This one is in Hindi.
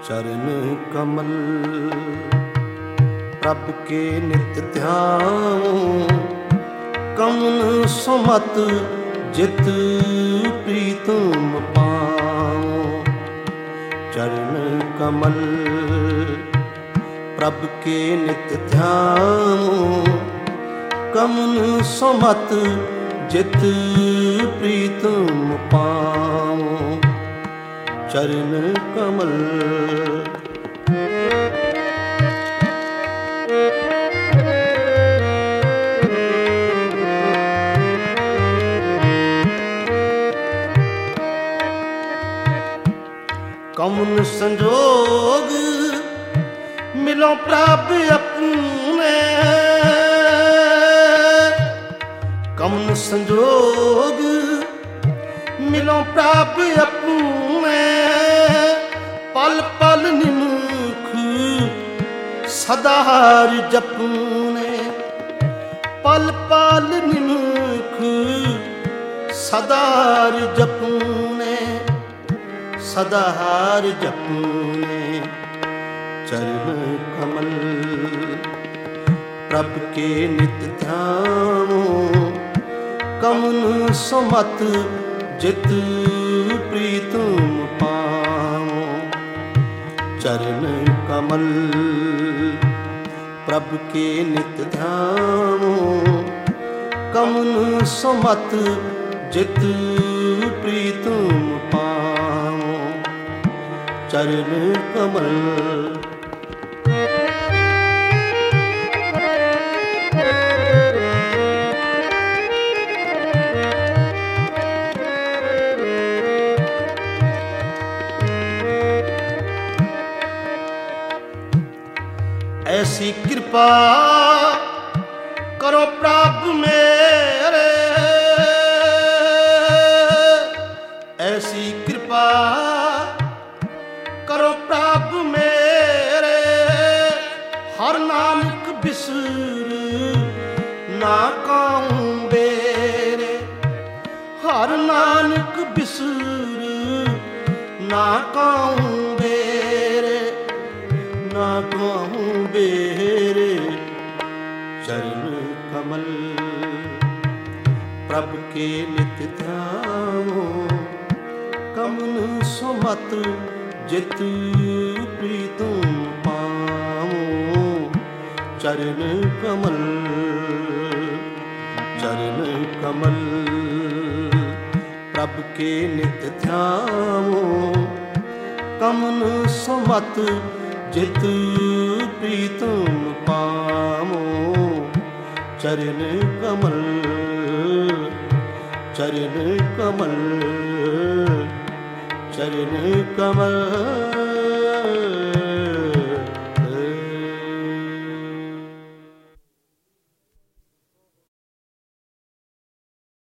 चरण कमल प्रभ के नित ध्यान, कमन सुमत जित प्रीतम पाओ। चरण कमल प्रभ के नित ध्यान, कमन सुमत जित प्रीतम पाओ। चरण कमल कमन संजोग मिलो प्रभ अपने। कमन संजोग मिलो प्रभ अपने, पल पल निमुख सदा हर जपने। पल पल निमुख सदा हर जपने, सदा हर जपने। चरण कमल प्रभ के नित ध्यान, कमन सुमत जित प्रीतम पाओ। चरण कमल प्रभ के नित ध्यान, कमन सुमत जित प्रीतम पाओ। चरण कमल ऐसी कृपा करो प्रभु मेरे। ऐसी कृपा करो प्रभु मेरे, हर नानक बिसर ना काऊं बेरे। हर नानक बिसर ना काऊं बेरे, ना काऊं बेरे। चरण कमल प्रभ के नित ध्यान, कमन सुमत जित प्रीतम पाओ। चरण कमल चरण कमल प्रभ के नित ध्यान, कमन सुमत जित प्रीतम पाओ। चरण कमल चरण कमल चरण कमल।